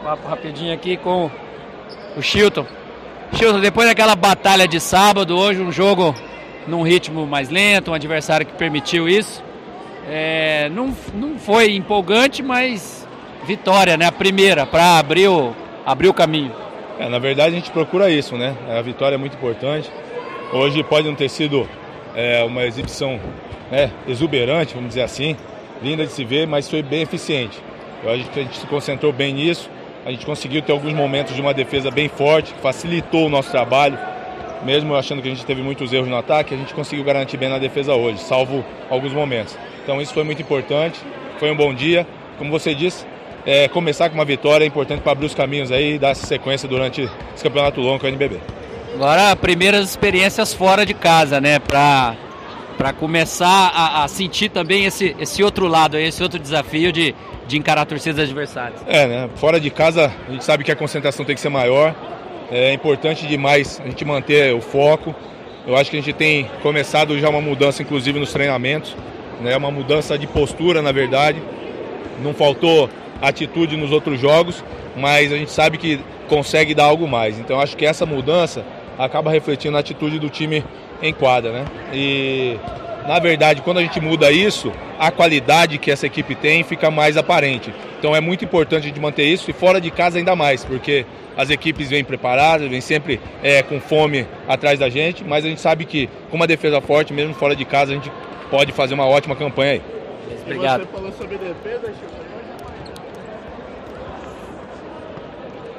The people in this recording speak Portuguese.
papo rapidinho aqui com o Chilton. Chilton, depois daquela batalha de sábado, hoje um jogo num ritmo mais lento, um adversário que permitiu isso. Não foi empolgante, mas vitória, né? A primeira, para abrir o caminho. Na verdade a gente procura isso, né? A vitória é muito importante. Hoje pode não ter sido uma exibição exuberante, vamos dizer assim, linda de se ver, mas foi bem eficiente. Eu acho que a gente se concentrou bem nisso, a gente conseguiu ter alguns momentos de uma defesa bem forte, que facilitou o nosso trabalho, mesmo achando que a gente teve muitos erros no ataque, a gente conseguiu garantir bem na defesa hoje, salvo alguns momentos. Então isso foi muito importante, foi um bom dia, como você disse, começar com uma vitória é importante para abrir os caminhos aí e dar essa sequência durante esse campeonato longo com o NBB. Agora, primeiras experiências fora de casa, né? Para começar a sentir também esse outro lado, esse outro desafio de encarar torcidas adversárias. Né? Fora de casa, a gente sabe que a concentração tem que ser maior. É importante demais a gente manter o foco. Eu acho que a gente tem começado já uma mudança, inclusive, nos treinamentos, né? Uma mudança de postura, na verdade. Não faltou atitude nos outros jogos, mas a gente sabe que consegue dar algo mais. Então acho que essa mudança acaba refletindo na atitude do time em quadra, né? E na verdade, quando a gente muda isso, a qualidade que essa equipe tem fica mais aparente. Então é muito importante a gente manter isso e fora de casa ainda mais, porque as equipes vêm preparadas, vêm sempre com fome atrás da gente, mas a gente sabe que com uma defesa forte, mesmo fora de casa, a gente pode fazer uma ótima campanha aí. Obrigado. E você falou sobre defesa, Chico?